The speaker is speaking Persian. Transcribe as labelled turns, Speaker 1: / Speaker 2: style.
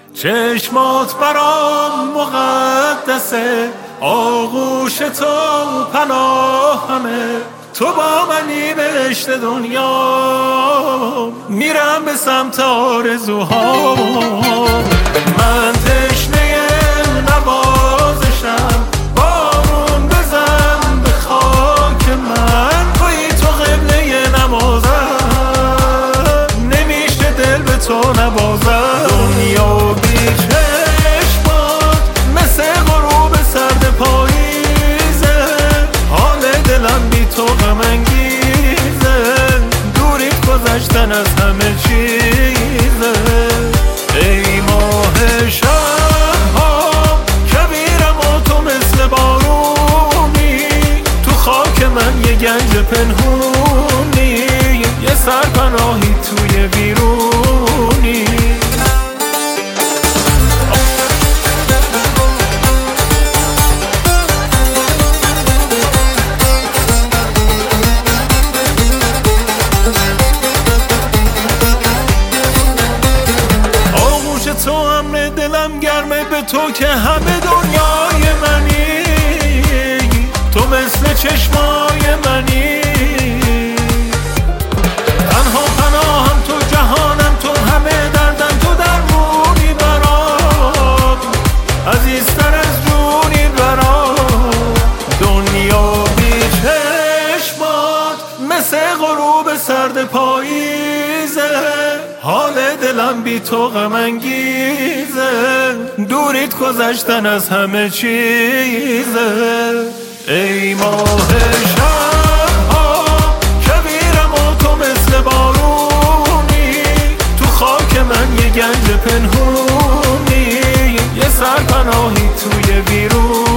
Speaker 1: چشمات برام مقدسه، آغوش تو پناهمه، تو با منی بهشت دنیا، میرم به سمت آرزوها. من تشنه نوازشم، بارون بزن به خاک من، توی تو قبله نمازم، نمیشه دل به تو نبازم. دنیا بی چشمات مثل غروب سرد پاییزه، حال دلم بی تو غم انگیزه، دوریت گذشتن از همه چیزه. ای ماه شبها کبیرم و تو مثل بارونی، تو خاک من یه گنج پنهونی، یه سرپناهی توی بیرونی. تو امر دلم گرمه، به تو که همه دنیای منی، تو مثل چشمای منی، تنها پناهم تو، جهانم تو، همه دردم تو، درمونی برام، عزیزتر از جونی برام. دنیا بی چشمات مثل غروب سرد پاییزه، حال دلم بی تو غم انگیزه، دوریت گذشتن از همه چیزه. ای ماه شبها کبیرم و تو مثل بارونی، تو خاک من یه گنج پنهونی، یه سرپناهی توی بیرون.